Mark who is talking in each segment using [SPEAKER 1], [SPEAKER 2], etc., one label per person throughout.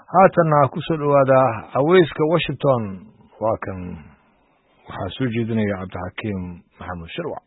[SPEAKER 1] haatanna ku soo dhawaada aweyska Washington waa kan waxaa soo jeedinaya Cabdixakiim Maxamed Shirwac.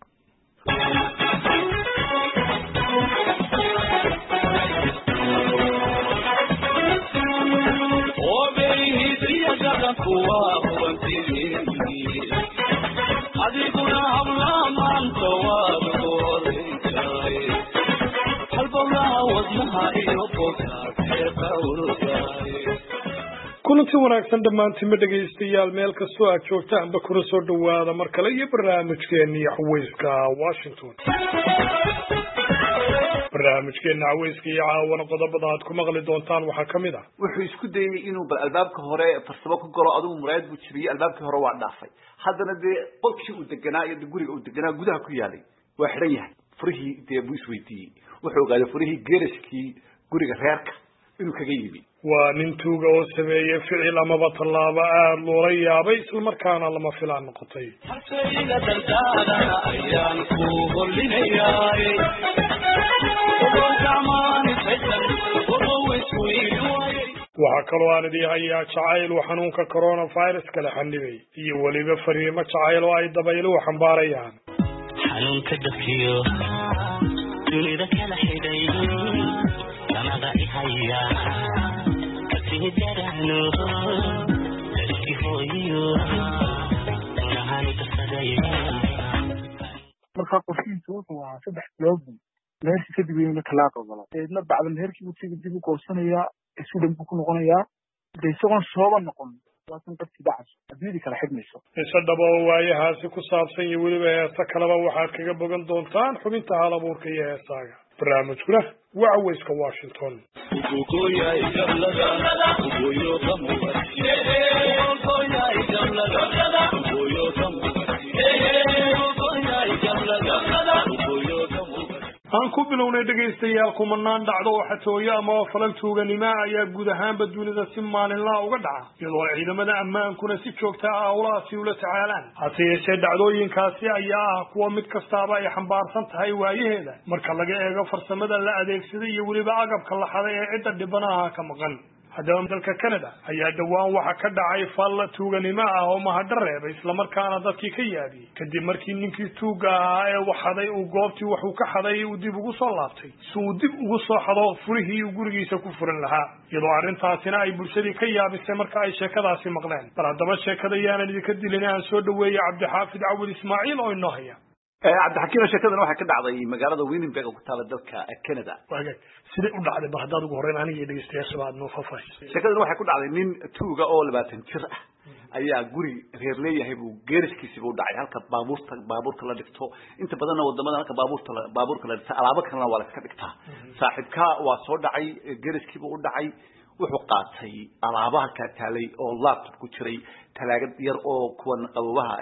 [SPEAKER 2] kulanti wanaagsan dhammaantiin dhageystayaal meel kastoo aad joogtaanba kuna soo dhawaada mar kale iyo barnaamijkeennii Aweyska Washington. barnaamijkeena Aweyska iyo caawana qodobada aad ku maqli doontaan waxaa ka mid ah
[SPEAKER 3] wuxuu isku dayay inuu albaabka hore farsamo ku galo adigu muraad buu jiriyay albaabkii hore waa dhaafay haddana qolkii uu deganaa iyo guriga uu deganaa gudaha ku yaalay waa xiran yahay furihii buu isweydiiyey wuxuu ogaaday furihii geerashkii guriga reerka inuu kaga yimi
[SPEAKER 2] waa nin tuuga oo sameeyay ficil amaba tallaabo aad loola yaabay isla markaana lama filaan noqotay. waxaa kaloo aan idin hayaa jacayl uu xanuunka coronavirus kala xanibay iyo weliba fariimo jacayl oo ay dabayluhu xambaarayaan.
[SPEAKER 4] xanuunka dadkiyo dunida kala xidhay lamada ihaya kasii darano dadkii hooyo unahani kasaday
[SPEAKER 5] markaa qorshihiisa wuxuu ahaa 3 bilood meeshii kadib inuu talaaq galo eedna bacdan heerkii uu tigid dib u goosanayaa isu dhanbu ku noqonayaa isagoon sooba noqon waasan dadkii dhacas adduunyada kala xidmayso
[SPEAKER 2] isadaba waayahaasi ku saabsan iyo weliba heesta kaleba waxaad kaga bogan doontaan xubinta halabuurka iyo heesaaga barnaamijkuna waa Aweyska Washington. aan ku bilownay dhageystayaal kumanaan dhacdo oo xatooyo ama falal tuuganimo ayaa guud ahaanba dunida si maalinla uga dhaca iyadoo ciidamada ammaankuna si joogta ah howlahaasi ula tacaalaan hase yeeshee dhacdooyinkaasi ayaa ah kuwa mid kastaaba ay xambaarsan tahay waayaheeda marka laga eego farsamada la adeegsaday iyo weliba agabka la xaday ee cidda dhibanaha ka maqan. haddaba dalka Canada ayaa dhawaan waxa ka dhacay fal tuuganimo ah oo mahadreeb isla markaana dadkii ka yaabiyay kadib markii ninkii tuuga ahaa ee waxaday uu goobtii wuxuu ka xaday uu dib ugu soo laabtay si uu dib ugu soo xado furihii uu gurigiisa ku furan lahaa iyadoo arrintaasina ay bulshadii ka yaabisay marka ay sheekadaasi maqleen. bal haddaba sheekada yaanan idinka dilin aan soo dhaweeyay Cabdixaafid Cawil Ismaaciil oo inoo haya.
[SPEAKER 3] Cabdixakiim sheekadan waxay ka dhacday magaalada Winnipeg oo ku taala dalka Canada.
[SPEAKER 2] sidee u dhacday bar haddaad ugu horreyn aniga dhageystayaasha baad noo faahfaahisay.
[SPEAKER 3] sheekadan waxay ku dhacday nin tuuga oo 20 jir ah ayaa guri reer leeyahay buu geerishkiisa u dhacay halka baabuurka la dhigto inta badan wadamada halka baabuurka la dhigto alaabo kalena waa la iska dhigtaa. saaxiibka waa soo dhacay geerishkiisa u dhacay wuxuu qaatay alaabaha ka taalay oo laptop ku jiray talaagad yar oo kuwan qabaha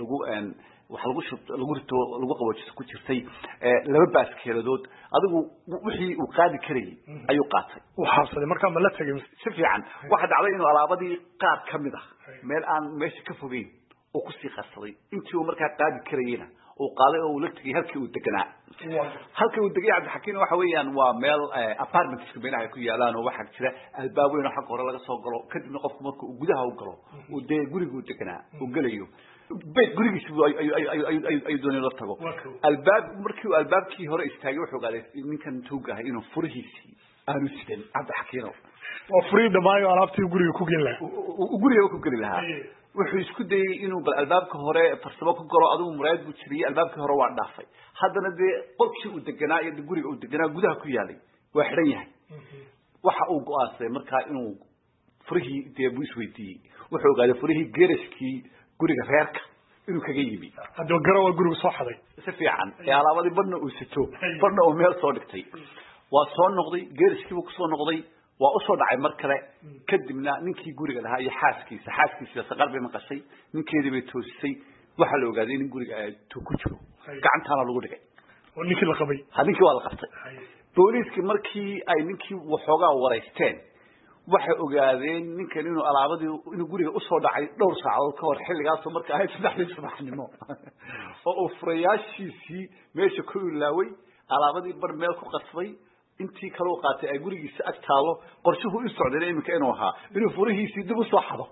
[SPEAKER 3] lagu rito lagu qaboojiso ku jirtay laba baaskeeladood adigu wixii uu qaadi karay ayuu qaatay
[SPEAKER 2] waxaasay markaa ma la tagay
[SPEAKER 3] si fiican waxa dhacday inuu alaabadii qaad kamid ah meel aan meesha ka fogeyn oo ku sii qarsaday intii uu markaa qaadi karayna oo qaaday oo la tagay halkii uu deganaa halkii uu degay Cabdixakiim waxa weeyaan waa meel apartments meelaha ku yaalaan oo waxa jira albaab weyn oo xaq hore laga soo galo kadibna qofku markuu gudaha u galo uu guriga uu deganaa uu galayo bait gurigiisa ay doonay la tago albaab markii uu albaabkii hore istaagay wuxuu ogaaday ninkan tuuga ah inuu furihiisi aanu sidan Cabdixakiim
[SPEAKER 2] oo furiida maayo alaabtii guriga ku gelin lahaa
[SPEAKER 3] guriga ku gelin lahaa wuxuu isku dayay inuu albaabka hore farsamo ku galo adigu muraad buu jiriyay albaabkii hore waa dhaafay haddana qolkii uu deganaa iyo guriga uu deganaa gudaha ku yaalay waa xiran yahay waxa uu go'aansaday markaa inuu furihii buu isweydiiyey wuxuu ogaaday furihii geerashkii guriga reerka inuu kaga yimi
[SPEAKER 2] haddii garawa guriga soo xaday
[SPEAKER 3] si fiican alaabadii badna uu sito badna uu meel soo dhigtay waa soo noqday geerashkii buu ku soo noqday waa u soo dhacay mar kale kadibna ninkii guriga lahaa iyo xaaskiisa saqal bay maqashay ninkeedii bay toosisay waxa la ogaaday in guriga ay ku jiro gacantana lagu dhigay
[SPEAKER 2] oo ninkii la qabay
[SPEAKER 3] ninkii waa la qabtay booliiskii markii ay ninkii waxoogaa wareysteen waxay ogaadeen ninkan inuu alaabadii inuu guriga u soo dhacay dhowr saacadood ka hor xilligaas marka ay 3 subaxnimo oo uu furayaashiisii meesha ku ilaaway alaabadii bar meel ku qasbay intii kale uu qaatay ay gurigiisa ag taalo qorshuhu u socday iminka inuu ahaa inuu furihiisii dib u soo xado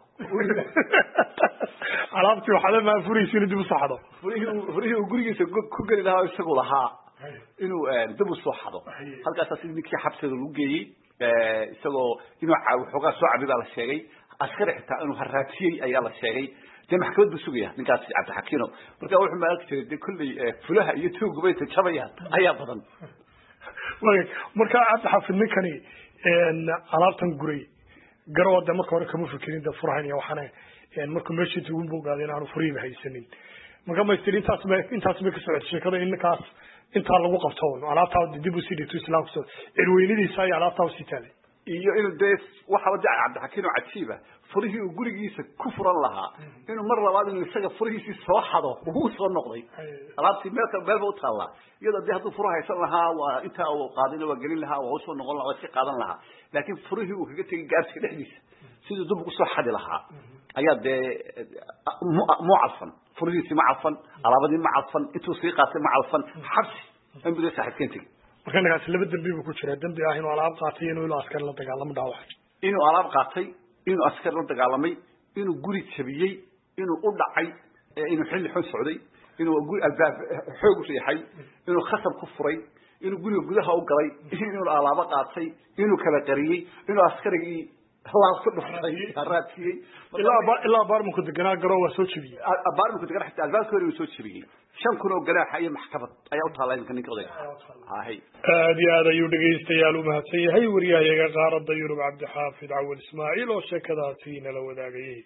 [SPEAKER 2] alaabtii waxaa ma furihiisii dib u soo xado
[SPEAKER 3] furihii uu gurigiisa ku geli lahaa isagu lahaa inuu dib u soo xado halkaas sidii ninkii xabsiga lagu geeyey isagoo inuu waxoogaa soo cabida la sheegay askari xitaa inuu haraatiyey ayaa la sheegay de maxkamad buu sugaya ninkaas cabdixakiino marka wuxuu ma arki jiray de kulley fulaha iyo tuuguba inta jabayaan ayaa badan
[SPEAKER 2] marka cabdixaafid ninkani alaabtan guray garoo de marka hore kama fikirin de furahan iyo waxaana markuu meeshii tugun buu ogaaday inaanu furihiiba haysanin marka maystir intaas bay ka socotay sheekada in ninkaas intaa lagu qabto alaabtaa dib u sii dhigto islaamka soo cirweynadiisa iyo alaabtaa usii taalay
[SPEAKER 3] iyo inuu de waxaba de cabdixakiino cajiiba furihii uu gurigiisa ku furan lahaa inuu mar labaad inuu isaga furihiisii soo xado uu soo noqday alaabtii meelba u taallaa iyadoo de hadduu furaha haysan lahaa waa intaa uu qaadina waa gelin lahaa waa usoo noqon lahaa waa iska qaadan lahaa laakiin furihii uu kaga tegay gaarsiga dhexdiisa siduu dib ugu soo xadi lahaa ayaa dee mu cadfan furihiisii ma cadfan alaabadii ma cadfan intuu sii qaatay ma cadfan xabsi inbuu dee saaxiibkeen tegey
[SPEAKER 2] marka ninkaas laba dambi buu ku jiraa dambi ah inuu alaab qaatay inuu ilaa askar la dagaalamo dhaawacay
[SPEAKER 3] inuu alaab qaatay inuu askar la dagaalamay inuu guri jabiyey inuu u dhacay inuu xilli xun socday inuu guri albaab xoog u riixay inuu khasab ku furay inuu guriga gudaha u galay inuu alaabo qaatay inuu kala qariyey inuu askarigii laab ku dhuftay haraatiyey
[SPEAKER 2] ilaa baarmanku deganaa garoo waa soo jebiyey
[SPEAKER 3] baarmanku deganaa xitaa albaabka hore uu soo jebiyey 5 kun oo ganaax iyo maxkamad ayaa u taalay ninka odayga
[SPEAKER 2] aad iyo aad ayuu dhegaystayaal u mahadsan yahay wariyahayaga qaaradda Yurub Cabdixaafid Cawad Ismaaciil oo sheekadaasi nala wadaagayay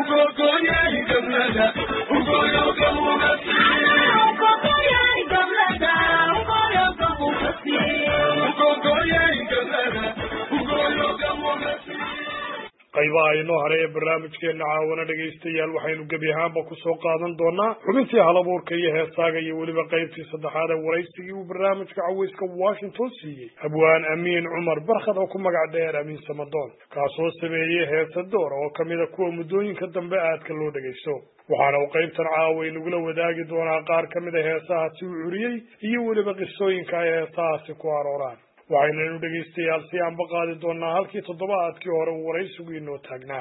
[SPEAKER 2] qaybaha inoo haray ee barnaamijkeena caawana dhegaystayaal waxaynu gebi ahaanba kusoo qaadan doonaa xubintii halabuurka iyo heesaaga iyo weliba qaybtii saddexaad ee waraysigii uu barnaamijka cawayska Washington siiyey abwaan amiin cumar barkhad oo ku magac dheer amiin samadoon kaasoo sameeyey heesa door oo kamida kuwa muddooyinka dambe aadka loo dhegaysto waxaana uu qaybtan caaway nagula wadaagi doonaa qaar kamida heesahaasi uu curiyey iyo weliba qisooyinka ay heesahaasi ku arooraan waxaynu dhegaystayaal si aan baqaadi doonaa halkii toddobaadkii hore uu waraysigu inoo taagnaa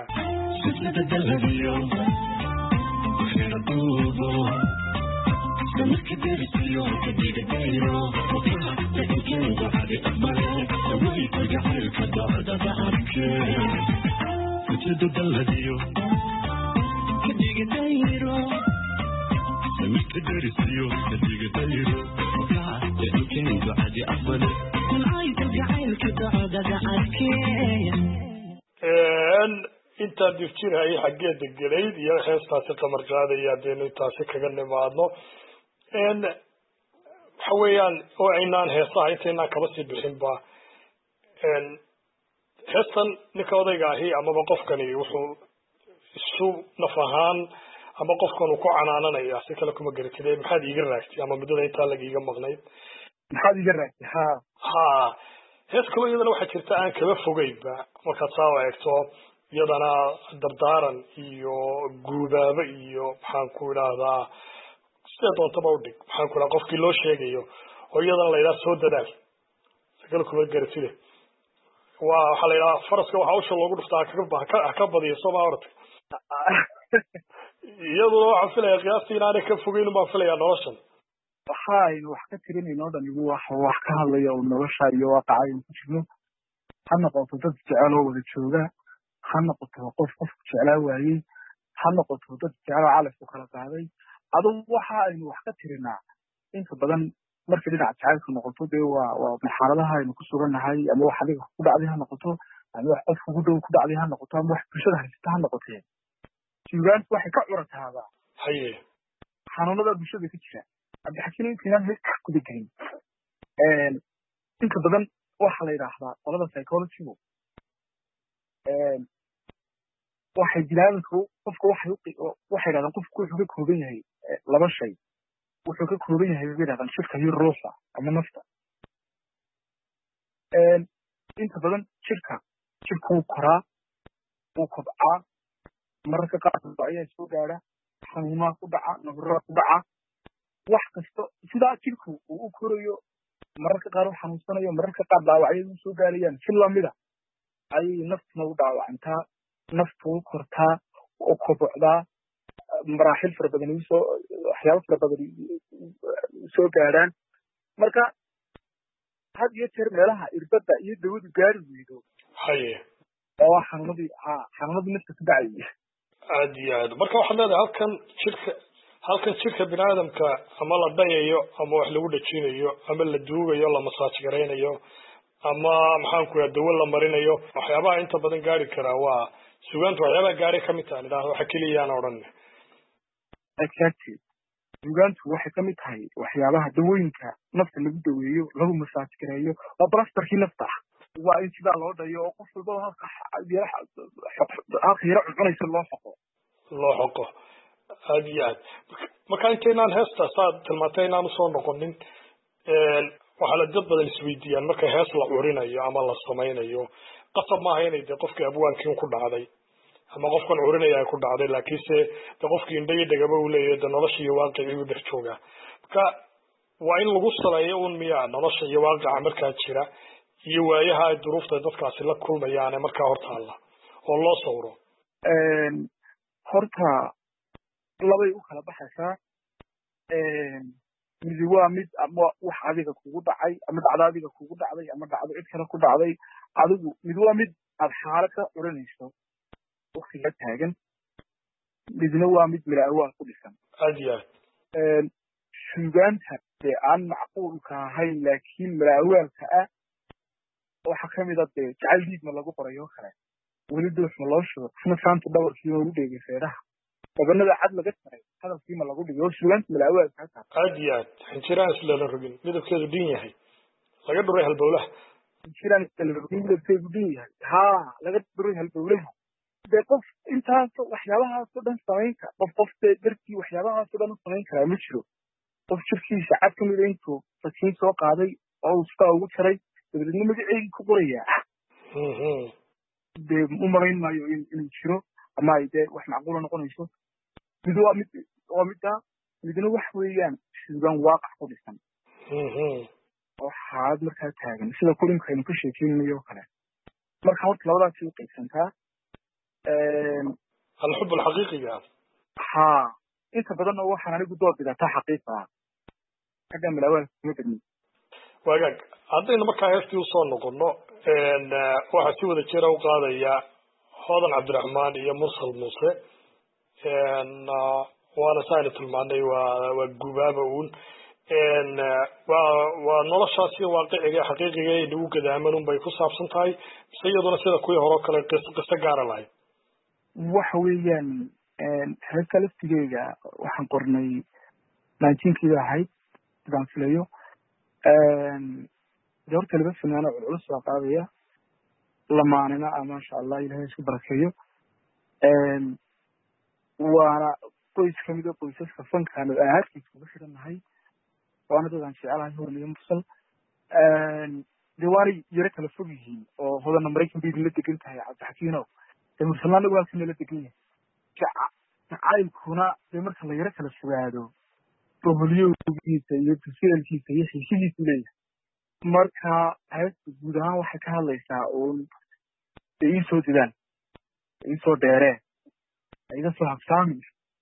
[SPEAKER 2] intaan difjirhay xaggeeda gelayd iyo heestaasi qamar qaadaya hadaynu intaasi kaga nimaadno waxa weeyaan oo aynaan heesaha intaynaan kaba sii bixinba heestan ninka odayga ahi amaba qofkani wuxuu isu naf ahaan ama qofkan uu ku canaananaya si kale kuma garatide maxaad iiga raagtay ama muddada intaa lagiiga maqnayd
[SPEAKER 5] maxaad iiga raagtay
[SPEAKER 2] ha hees kaloo iyadana waxaa jirta aan kaba fogeynba markaad saa eegto iyadana dardaaran iyo guubaabo iyo maxaan ku idhaahdaa sidee doontaba udhig maxaan ku idhaha qofkii loo sheegayo oo iyadana la yidhaha soo dadaal si kale kuma garatide waxaa la yidhaha faraska waxaa usha loogu dhuftaa haka badiyo soo maa ortay iyaduna waxaan filaya qiyaastii inaanay ka fogeyn baan filayaa noloshan
[SPEAKER 5] waxaynu wax ka tirinayno dhan igu wax ka hadlaya oo nolosha iyo waaqaca aynu ku jirno ha noqoto dad jecel oo wada jooga ha noqoto qofku jeclaa waayey ha noqoto dad jecel oo calafku kala qaaday adigu waxa aynu wax ka tirinaa inta badan markii dhinaca jacaylka noqoto dee waa marxaladaha aynu ku sugannahay ama wax adiga ku dhacday ha noqoto ama wax qofku ku dhow ku dhacday ha noqoto ama wax bulshada haysata ha noqotee suugaantu waxay ka curataaba
[SPEAKER 2] haye
[SPEAKER 5] xanuunada bulshada ka jira cabdixakiin intaynaan heesta guda gelin inta badan waxaa la yidhaahdaa qolada psychologygu waxay bilaabinku qofka waxay yidhahdaan qofku wuxuu ka kooban yahay laba shay wuxuu ka kooban yahay bay yidhahdaan jirka iyo ruuxa ama nafta inta badan jirka wuu koraa wuu kobcaa mararka qaar ayaa soo gaadha xanuumaa ku dhaca nabaraa ku dhaca wax kasta sidaa jirku uu u korayo mararka qaar u xanuunsanayo mararka qaar dhaawacyadu soo gaarayaan si lamida ayay naftuna u dhaawacantaa naftu u kortaa oo kobocdaa maraaxil fara badan waxyaabo fara badan soo gaadhaan marka had iyo jeer meelaha irbadda iyo dawadu gaari weydo
[SPEAKER 2] haye
[SPEAKER 5] oo xanuunadii nafta ku dhacayay
[SPEAKER 2] aad iyo aad marka waxaad leedahay halkan jirka biniaadamka ama la dayayo ama wax lagu dhajinayo ama la duugayo la masaaj garaynayo ama maxaan ku dawo la marinayo waxyaabaha inta badan gaari karaa waa sugaanta waxyaabaha gaari ka mid tahay idhaahdo waxa keliyaan odhan
[SPEAKER 5] exactly sugaantu waxay ka mid tahay waxyaabaha dawooyinka nafta lagu daweeyo lagu masaaj gareeyo waa plasterkii nafta waa in sidaa loo dhayo oo qof walba halka yara cunaysa loo xoqo
[SPEAKER 2] aad iyo aad marka intaynaan heesta saad tilmaantay inaan usoo noqonin waxaa la dad badan isweydiiyaan marka hees la curinayo ama la samaynayo qasab maaha inay dee qofkii abwaankiin ku dhacday ama qofkan curinaya ay ku dhacday laakiinse de qofkii indha iyo dhagaba uu leeyahay de nolosha iyo waaqicii uu dhex joogaa marka waa in lagu saleeyo un miyaa nolosha iyo waaqica markaa jira iyo waayaha ay duruufta dadkaasi la kulmayaane markaa hortaalla oo loo sawro
[SPEAKER 5] horta labay u kala baxaysaa mid waa mid ama wax adiga kugu dhacay ama dhacdo adiga kugu dhacday ama dhacdo cid kale ku dhacday adigu mid waa mid aad xaalad ka curinayso waqtiga taagan midna waa mid milaawaal ku dhisan
[SPEAKER 2] aad iyo aad
[SPEAKER 5] sugaanta dee aan macquulka ahayn laakiin milaawaalka ah waxaa kamid a dee jacayl diidma lagu qoray oo kale weli duuxma loo shugo isna saanta dhawarkiima lagu dheegay feedhaha dabanada cad laga taray hadalkiima lagu dhigay oo sugaanta milaawaalka hataa
[SPEAKER 2] aad iyo aad xinjiraan islala rogin midabkeedu dhin yahay laga dhuray halbowlaha
[SPEAKER 5] xinjiraan islala rogin midabkeedu dhin yahay laga dhuray halbowlaha dee qof intaasoo waxyaabahaasoo dhan samaynka qof dee dartii waxyaabahaasoo dhan u samayn karaa ma jiro qof jirkiisa cad kamida intuu fakiin soo qaaday oo uu sidaa ugu jaray dabadeedna magaceygii ku qorayaa dee u malayn maayo inuu jiro ama ay dee wax macquula noqonayso mid waa middaa midna wax weeyaan suugaan waaqac ku dhisan oo xaalad markaa taagan sida kulinka aynu ka sheekeynayo oo kale marka horta labadaasi u qaybsantaa
[SPEAKER 2] alxub alxaqiiqiga
[SPEAKER 5] inta badan oo waxaan anigu door bidataa xaqiiqa xagga milaawaalka kuma badnin
[SPEAKER 2] wagaag haddaynu markaa heestii usoo noqono waxaa si wada jira u qaadaya hodan cabdiraxmaan iyo mursal muuse waana saaynu tilmaanay waa gubaaba uun waa noloshaasi waaqiciga xaqiiqiga ee nagu gadaaman un bay ku saabsan tahay mise iyaduna sida kuwii hore o kale qiso gaara lahayd
[SPEAKER 5] waxa weeyaan heesta laftigeyga waxaan qornay 19kii ahayd sidaan filayo de horta laba fanaano culculus baa qaadaya lamaanina maasha allah ilahay isku barakeeyo waana qoys kamid a qoysaska fankaan ahaadkiisa uga xidhannahay waana dadaan jecelahay horniyo mursal de waanay yaro kala fog yihiin oo hodana maraykan bay idinla degan tahay cabdixakiinow dee mursalna anagu halkan nala degan yahay jacaylkuna dee marka la yaro kala fogaado boholyowgiisa iyo tuseelkiisa iyo xiisihiisu leeyahay marka heesta guud ahaan waxay ka hadlaysaa uun de iisoo didaan iisoo dheereen iga soo habsaamin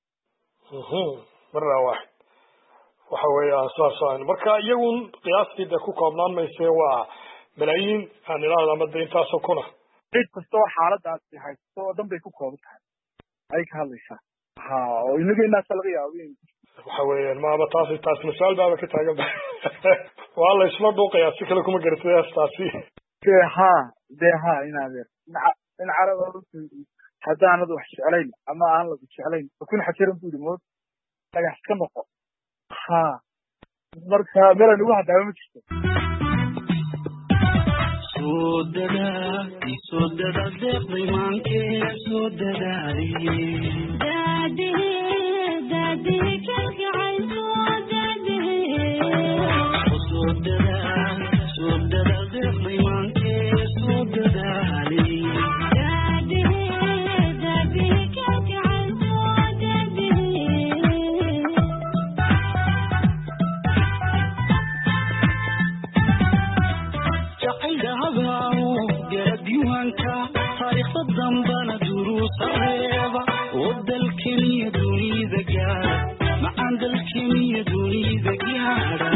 [SPEAKER 2] marna waaxid waxa weeya saas marka iyagun qiyaastii de ku koobnaan mayse waa malaayiin aan idhaahdo ama de intaasoo kuna
[SPEAKER 5] cid kasta oo xaaladaasi haysto oo dhan bay ku kooban tahay ayay ka hadlaysaa oo inaga inaasa laga yaabo
[SPEAKER 2] waxa weeyaan maaba taas masaal baaba ka taagan ba waa la isla dhuuqayaa si kale kuma garatay heestaasi
[SPEAKER 5] de inadeer in caraba haddaanad wax jeclayn ama aan lagu jeclayn kun xajiran bu yidhi mood dhagax ka noqo marka meelan ugu haddaaba ma jirto
[SPEAKER 4] soo dada deeqday maankee soo dambana duruus reeba oo dalkaniya dunida gaara macaan dalkaniya dunida gaara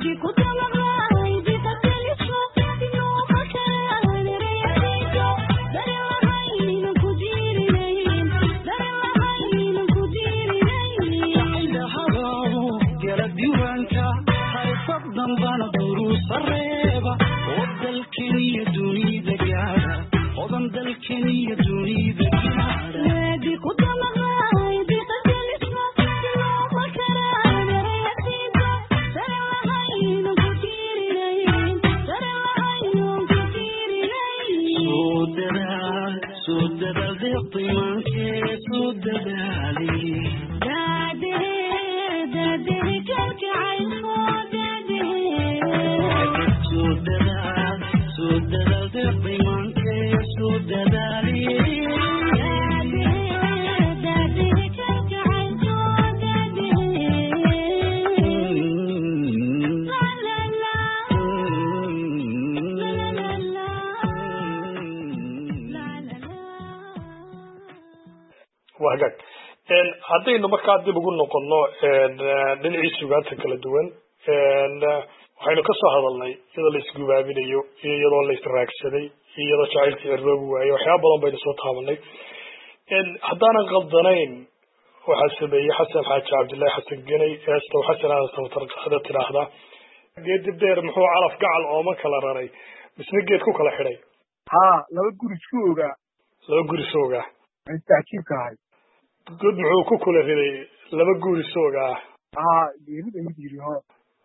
[SPEAKER 4] dambana duruus reeba oo dalkaniya dunida gaara odan dalkaniya dunida gaara سودة ذقي مانكي سودة دالي داده كلك عيشو سودة ذقي مانكي سودة دالي داده كلك عيشو
[SPEAKER 2] وهجك haddaynu markaa dib ugu noqono dhinacii sugaanta kala duwan waxaynu ka soo hadalnay iyadoo la isgubaabinayo iyo iyadoo la israagsaday iyo iyadoo jacaylkii cirroobi waaye waxyaaba badan baynu soo taabanay haddaanan qaldanayn waxaa sameeyey xasan xaaji cabdillahi xasan genay eestow xasan aadan samatarqaada tidhaahdaa geedib dheer muxuu calaf gacal ooma kala raray misna geed ku kala xidhay
[SPEAKER 5] laba guri isku ogaa
[SPEAKER 2] tacjiibka ahay god muxuu ku kula riday laba guur isooga
[SPEAKER 5] geerida mid yiri hore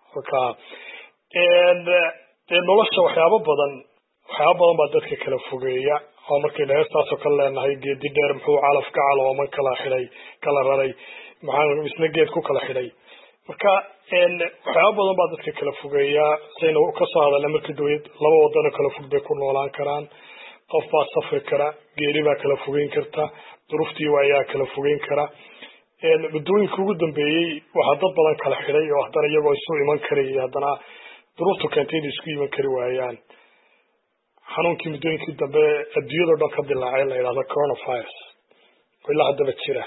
[SPEAKER 2] nolosha waxyaaba badan baa dadka kala fogeeya oo markaynu heestaasoo kale leenahay geedi dheer muxuu calaf gacal ooma kala raray maxaa isna geed ku kala xidhay marka waxyaaba badan baa dadka kala fogeeya saynu kasoo hadalnay markii dawlad laba wadano kala fog bay ku noolaan karaan qof baa safri kara geeri baa kala fogeyn karta duruuftii ayaa kala fogeyn kara muddooyinka ugu dambeeyey waxaa dad badan kala xidhay oo haddana iyagoo isu iman karayay haddana duruuftu keentay inay isku iman kari waayaan xanuunkii muddooyinkii dambe adduunyadao dhan ka dilaacay la yidhahdo coronavirus oo ilaa haddaba jira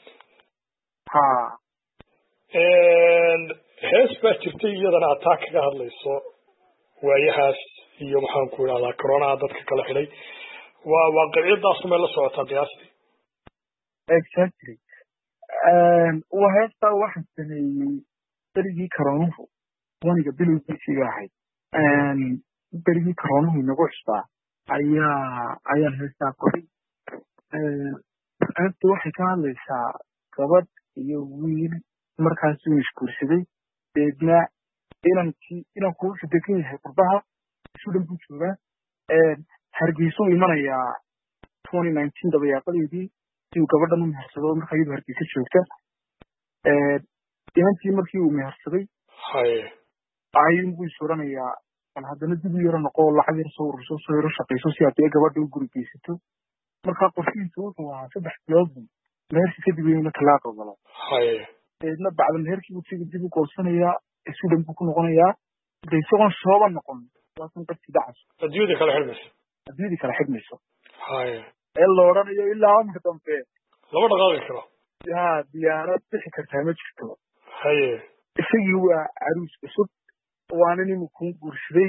[SPEAKER 2] hees baa jirtay iyadana ataa kaga hadlayso waayahaas iyo maxaan ku idhahdaa coronaha dadka kala xidhay waa waaqiciyadaasu may la socotaa qiyaastii
[SPEAKER 5] exactly heestaa waxaan sameeyey berigii karoonuhu waniga bilowgiisii ba ahayd berigii karoonuhu inagu cusbaa ayaan heestaa qoray heesta waxay ka hadlaysaa gabadh iyo wiil markaasuu isguursaday deedna inanku wuxuu degan yahay qurbaha isu dhan buu joogaa hargeysuu imanayaa 2019 dabayaaqadeedii siuu gabadhan u mehersado markaa iyadu hargeysa joogta inantii markii uu mehersaday ayuunbuu is oranayaa bal haddana dib u yaro noqo lacag yar soo ururso soo yaro shaqayso si haddii gabadha u guri geysato markaa qorshihiisu wuxuu ahaa 3 bilood mehersi kadib inuu talaaq galo deedna bacda meherkii buu dib u goosanayaa isu dhan buu ku noqonayaa de isagoon shooba noqon waasan dadkii dhacas
[SPEAKER 2] adduunyada kala xidmayso ee la odhanayo ilaa marka dambe
[SPEAKER 1] lama dhaqaaqi karo
[SPEAKER 5] yaa diyaarad bixi kartaa ma jirto isagii waa caruus cusub waana nin ku guursaday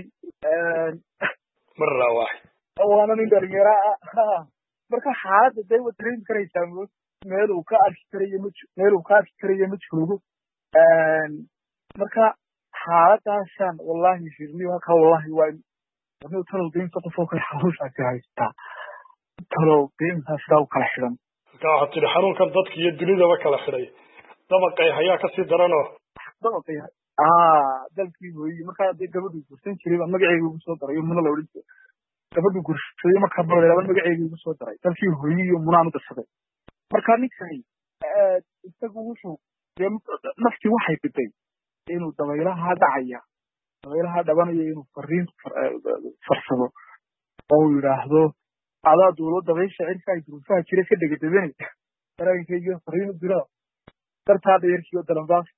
[SPEAKER 1] marra waaxid
[SPEAKER 5] waana nin dhalinyaro ah marka xaaladda day wad dareemi karaysaa meel uu ka arki karayo ma joogo marka xaaladaasaan wallahi shirniyo halkaa wallahi waa wadno talow deynta qofoo kale xanuushaasi haystaa talow deyntaa sidaa u kala xidhan
[SPEAKER 1] marka waxaad tidhi xanuunkan dadka iyo dunidaba kala xidhay dabaqay hayaa kasii daranoo
[SPEAKER 5] dabaqay dalkii hooyi markaa dee gabadhuu gursan jiray baa magaceyga ugu soo daray muna la odhan jiray gabadhuu gursaday markaa baladaba magaceyga ugu soo daray dalkii hooyi iyo munaan u darsaday markaa ninkani isagu wuxuu dee naftii waxay biday inuu dabaylaha dhabanaya inuu fariin farsado oo uu yidhaahdo adaa duulo dabaysha cirka ay duruufaha jira ka dhegadabane daraankayga fariin u dira dartaa dheerkii oo dalanbaas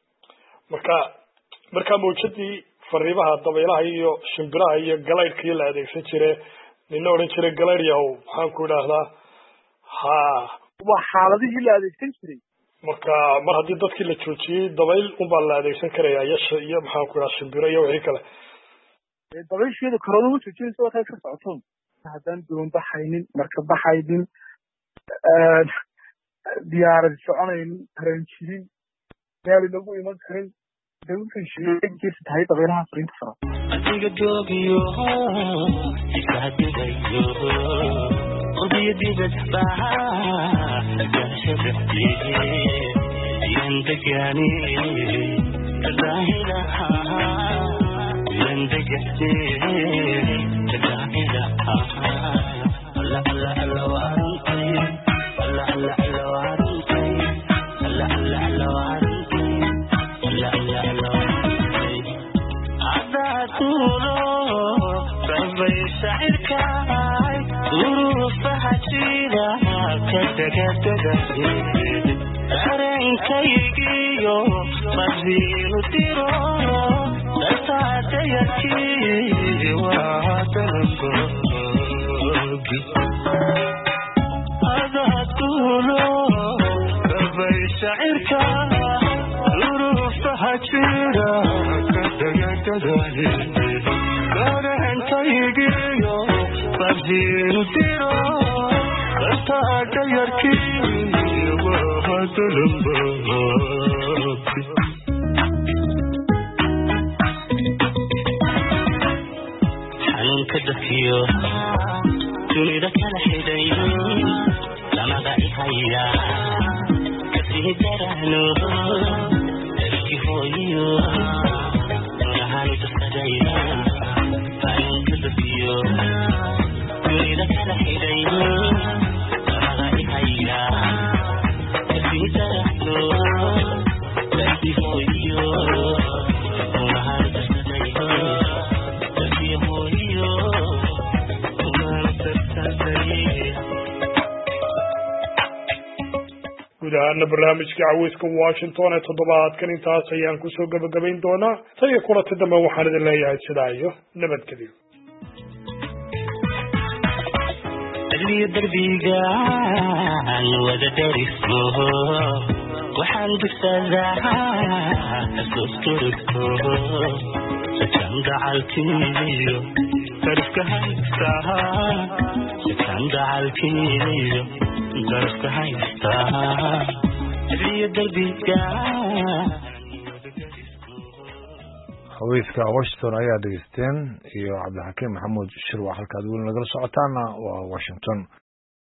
[SPEAKER 1] marka mawjadii fariimaha dabaylaha iyo shimbiraha iyo galaydhkii la adeegsan jire nina odhan jiray galaydh yahow maxaan ku idhaahdaa
[SPEAKER 2] ha
[SPEAKER 5] waa xaaladihii la adeegsan jiray
[SPEAKER 2] marka mar haddii dadkii la joojiyey dabayl unbaa la adeegsan karayaa yasha iyo maxaan ku idhaha shimbiro iyo wixii kale
[SPEAKER 5] dabaysheeda korona ma joojinaysa waa ka socotoon haddaan doon baxaynin marka baxaynin diyaarad soconaynin tareen jirin meel inagu iman karin dawladkan sheegaysa tahay dabaylaha fariinta sara
[SPEAKER 4] adiga joogiyo isaadigayo odiyo dibad baa gaashabaxdiye yandagaani kadaahilaha yandagahde kadaahilaha alla alla alla waarantay alla alla alla waarantay alla alla alla waarantay alla alla alla waarantay عذاتورو ربي شعركاي ظروفها جيدا كدقدقه أرنكيجيو مزينو تيرو لساتيكي واتنبوكي عذاتورو ربي شعركاي ظروفها جيدا كارهن تيجيو فبزينو تيرو أستاك يركي وهدلمبوكي حنون كدفيو تنيدك الحدين لما بقي هيا كسيه ترهنو اركي هويو هاني تصدينا فاين كدفيو تريد كلا حيدين رغي هيا كفي ترحلو تأتي هويو هاني تصدينا كفي هويو هاني تصدينا
[SPEAKER 2] guud ahaana barnaamijka caweyska washington ee toddobaadkan intaas ayaan kusoo gabagabayn doonaa tan iyo kulanti dambe waxaan idin leeyahay sidaa iyo nabadgelyo
[SPEAKER 4] دربيقان وذا درسمه وحان بسلاها أسوستركه سكان دعالكينيو ترفك هايستاها سكان دعالكينيو ترفك هايستاها دربيقان
[SPEAKER 1] haweyska washington ayaa dhegeysteen iyo cabdixakiim maxamuud shirwax halkaad weli nagala socotaana waa washington